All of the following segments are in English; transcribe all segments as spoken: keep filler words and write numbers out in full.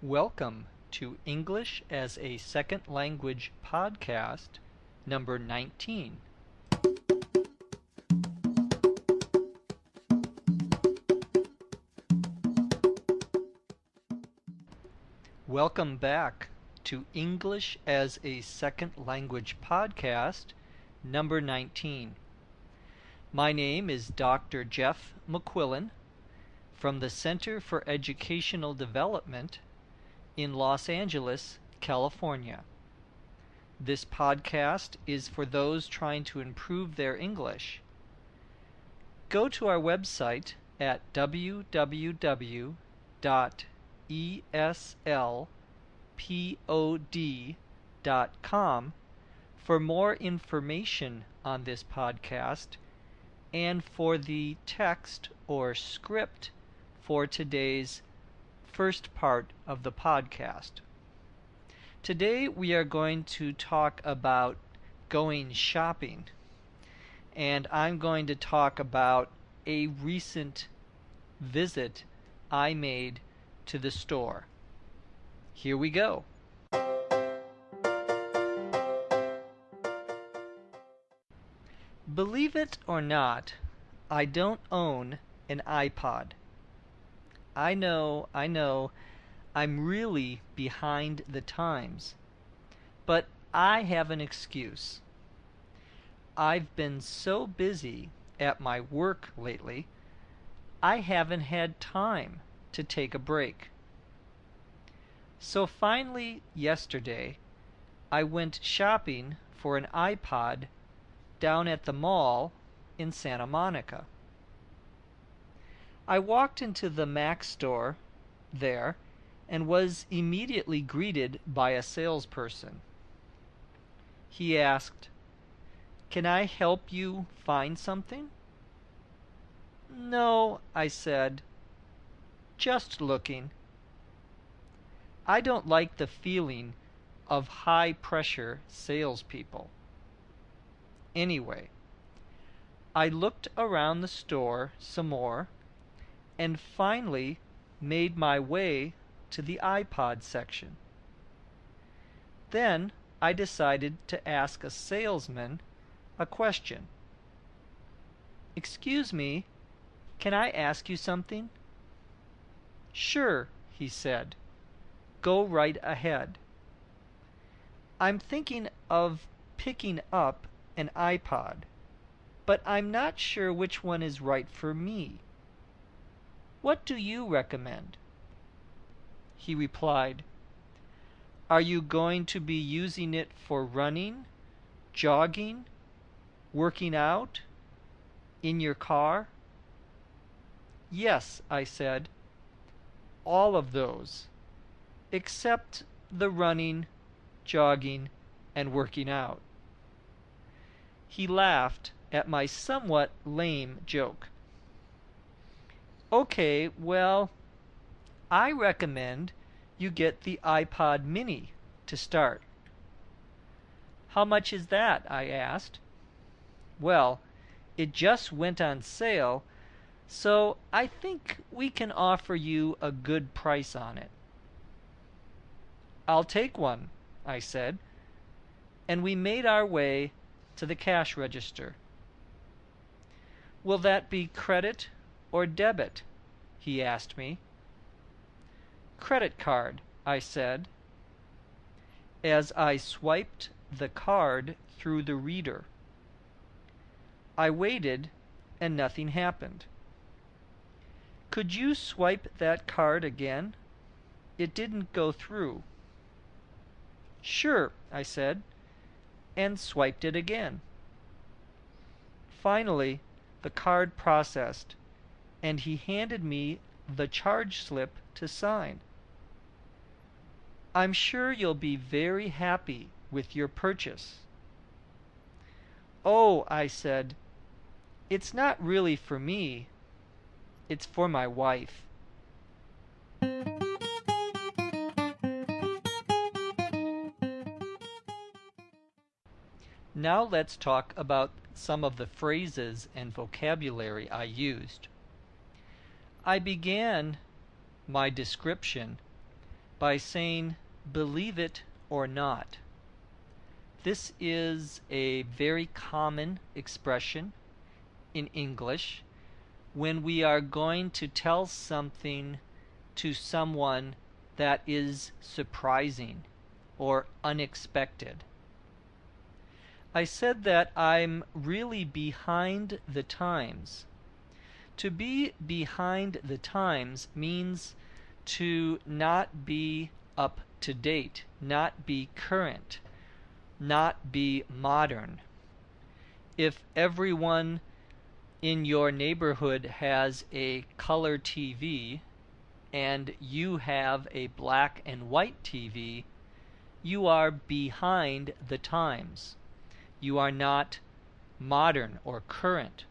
Welcome to English as a Second Language podcast number nineteen. Welcome back to English as a Second Language podcast number nineteen. My name is Doctor Jeff McQuillan from the Center for Educational Development in Los Angeles, California. This podcast is for those trying to improve their English. Go to our website at w w w dot e s l pod dot com for more information on this podcast and for the text or script for today's first part of the podcast. Today we are going to talk about going shopping, and I'm going to talk about a recent visit I made to the store. Here we go. Believe it or not, I don't own an iPod. I know, I know, I'm really behind the times. But I have an excuse. I've been so busy at my work lately, I haven't had time to take a break. So finally, yesterday, I went shopping for an iPod down at the mall in Santa Monica. I walked into the Mac store there and was immediately greeted by a salesperson. He asked, "Can I help you find something?" "No," I said, "just looking." I don't like the feeling of high-pressure salespeople. Anyway, I looked around the store some more and finally made my way to the iPod section. Then I decided to ask a salesman a question. "Excuse me, can I ask you something?" "Sure," he said. "Go right ahead." "I'm thinking of picking up an iPod, but I'm not sure which one is right for me. What do you recommend?" He replied, "Are you going to be using it for running, jogging, working out, in your car?" "Yes," I said, "all of those, except the running, jogging, and working out." He laughed at my somewhat lame joke. "Okay, well, I recommend you get the iPod mini to start." "How much is that?" I asked. "Well, it just went on sale, so I think we can offer you a good price on it." "I'll take one," I said, and we made our way to the cash register. "Will that be credit or debit?" he asked me. "Credit card," I said, as I swiped the card through the reader. I waited and nothing happened. "Could you swipe that card again? It didn't go through." "Sure," I said, and swiped it again. Finally, the card processed, and he handed me the charge slip to sign. "I'm sure you'll be very happy with your purchase." "Oh," I said, "it's not really for me. It's for my wife." Now let's talk about some of the phrases and vocabulary I used. I began my description by saying, "Believe it or not." This is a very common expression in English when we are going to tell something to someone that is surprising or unexpected. I said that I'm really behind the times. To be behind the times means to not be up to date, not be current, not be modern. If everyone in your neighborhood has a color T V and you have a black and white T V, you are behind the times. You are not modern or current.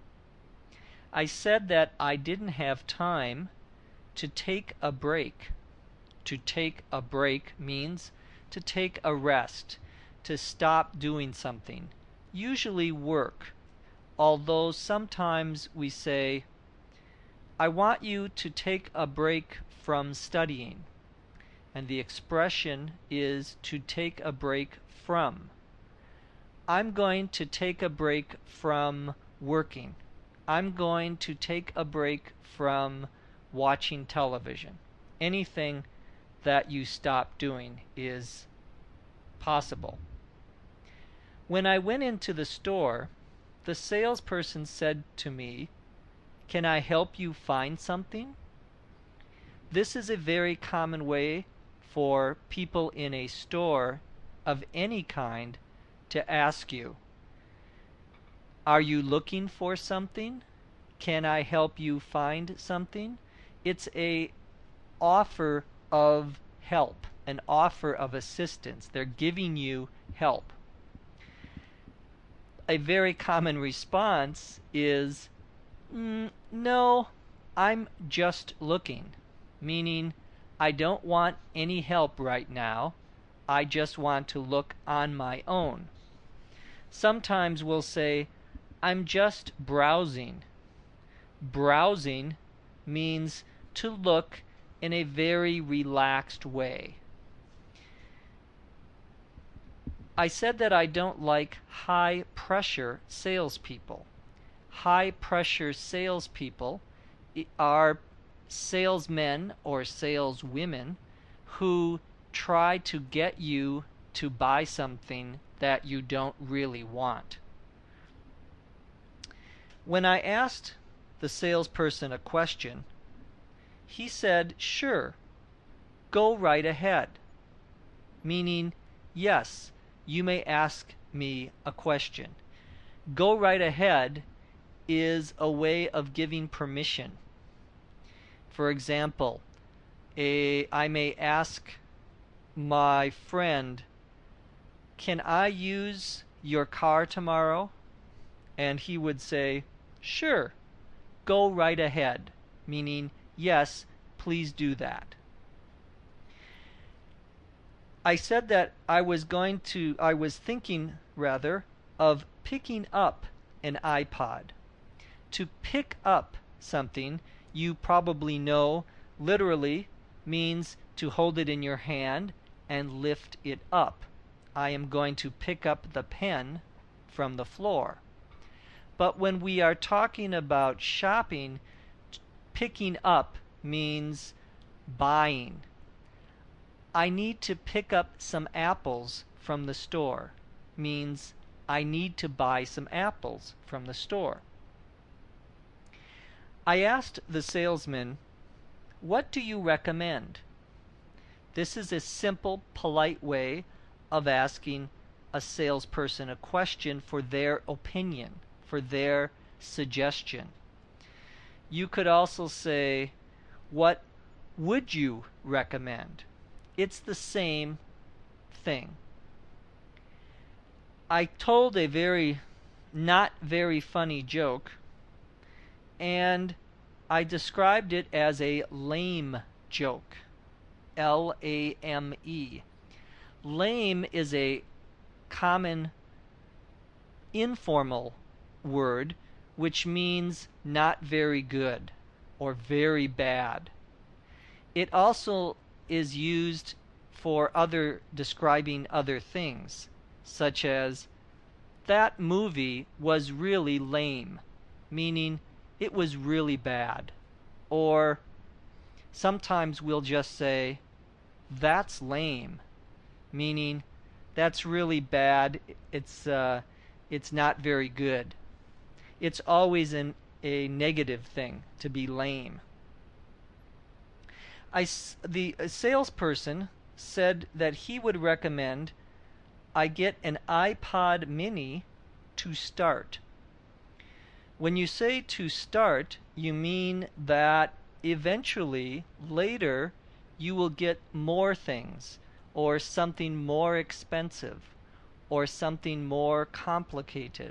I said that I didn't have time to take a break. To take a break means to take a rest, to stop doing something, usually work, although sometimes we say, "I want you to take a break from studying," and the expression is to take a break from. I'm going to take a break from working. I'm going to take a break from watching television. Anything that you stop doing is possible. When I went into the store, the salesperson said to me, "Can I help you find something?" This is a very common way for people in a store of any kind to ask you, "Are you looking for something? Can I help you find something?" It's a offer of help, an offer of assistance. They're giving you help. A very common response is, mm, "No, I'm just looking," meaning I don't want any help right now. I just want to look on my own. Sometimes we'll say, "I'm just browsing." Browsing means to look in a very relaxed way. I said that I don't like high-pressure salespeople. High-pressure salespeople are salesmen or saleswomen who try to get you to buy something that you don't really want. When I asked the salesperson a question, he said, "Sure, go right ahead," meaning, yes, you may ask me a question. Go right ahead is a way of giving permission. For example, a, I may ask my friend, "Can I use your car tomorrow?" And he would say, "Sure, go right ahead," meaning, yes, please do that. I said that I was going to, I was thinking, rather, of picking up an iPod. To pick up something, you probably know, literally means to hold it in your hand and lift it up. I am going to pick up the pen from the floor. But when we are talking about shopping, picking up means buying. I need to pick up some apples from the store means I need to buy some apples from the store. I asked the salesman, "What do you recommend?" This is a simple, polite way of asking a salesperson a question for their opinion, for their suggestion. You could also say, "What would you recommend?" It's the same thing. I told a very not very funny joke, and I described it as a lame joke. L A M E. Lame is a common informal word which means not very good or very bad. It also is used for other describing other things, such as that movie was really lame, meaning it was really bad. Or sometimes we'll just say that's lame, meaning that's really bad, it's uh, it's not very good. It's always an, a negative thing to be lame. I, the salesperson said that he would recommend I get an iPod mini to start. When you say to start, you mean that eventually, later, you will get more things, or something more expensive, or something more complicated.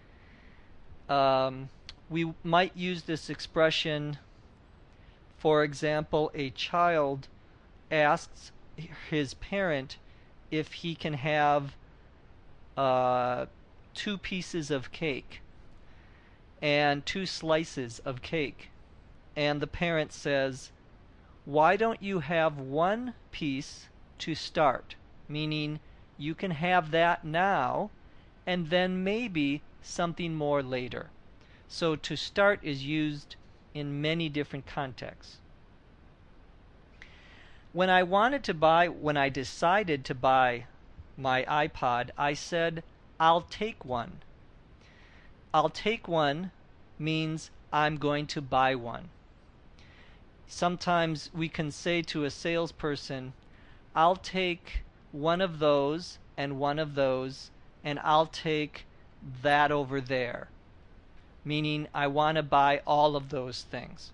Um, we might use this expression, for example, a child asks his parent if he can have uh, two pieces of cake and two slices of cake. And the parent says, why don't you have one piece to start? Meaning you can have that now and then maybe something more later. So to start is used in many different contexts. When I wanted to buy, when I decided to buy my iPod, I said, I'll take one. I'll take one means I'm going to buy one. Sometimes we can say to a salesperson, I'll take one of those and one of those, and I'll take that over there. Meaning I want to buy all of those things.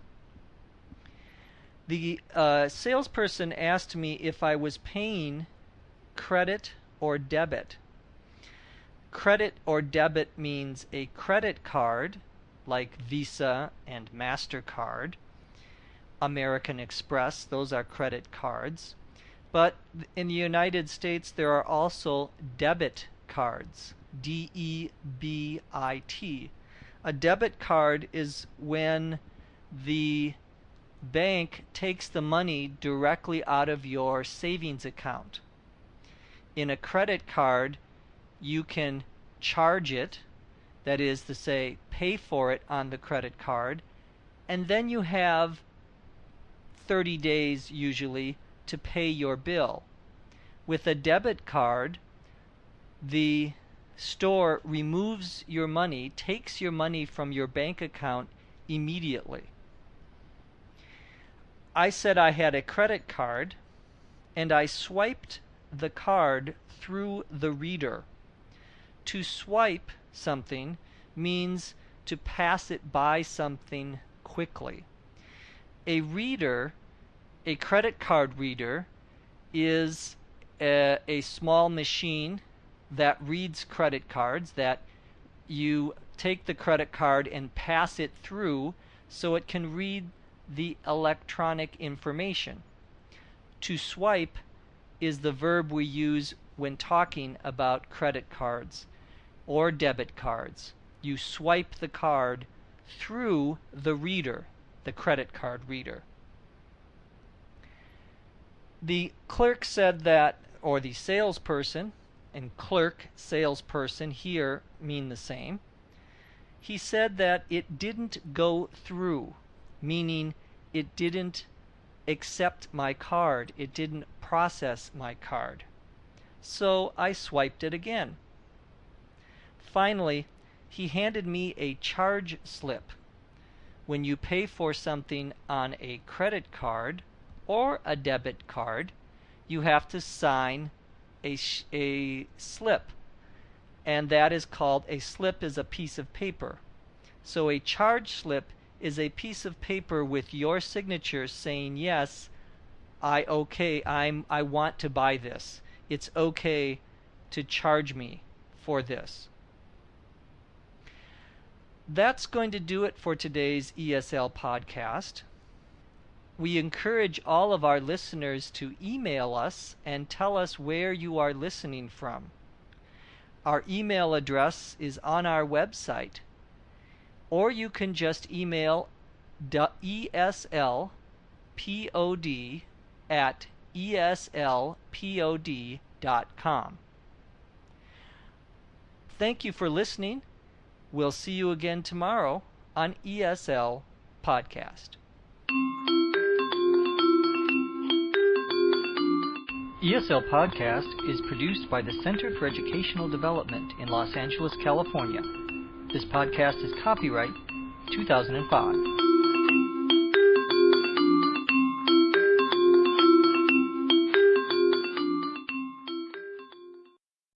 The uh, salesperson asked me if I was paying credit or debit. Credit or debit means a credit card like Visa and MasterCard, American Express, those are credit cards. But in the United States there are also debit cards, D E B I T. A debit card is when the bank takes the money directly out of your savings account. In a credit card, you can charge it, that is to say, pay for it on the credit card, and then you have thirty days usually to pay your bill. With a debit card, the store removes your money, takes your money from your bank account immediately. I said I had a credit card, and I swiped the card through the reader. To swipe something means to pass it by something quickly. A reader, a credit card reader, is a, a small machine that reads credit cards, that you take the credit card and pass it through so it can read the electronic information. To swipe is the verb we use when talking about credit cards or debit cards. You swipe the card through the reader, the credit card reader. The clerk said that, or the salesperson, and clerk, salesperson here mean the same. He said that it didn't go through, meaning it didn't accept my card, it didn't process my card. So I swiped it again. Finally, he handed me a charge slip. When you pay for something on a credit card or a debit card, you have to sign a, sh a slip, and that is called, a slip is a piece of paper. So a charge slip is a piece of paper with your signature saying, yes, I okay, I'm I want to buy this. It's okay to charge me for this. That's going to do it for today's E S L podcast. We encourage all of our listeners to email us and tell us where you are listening from. Our email address is on our website, or you can just email eslpod at E S L pod dot com. Thank you for listening. We'll see you again tomorrow on E S L Podcast. E S L Podcast is produced by the Center for Educational Development in Los Angeles, California. This podcast is copyright two thousand five.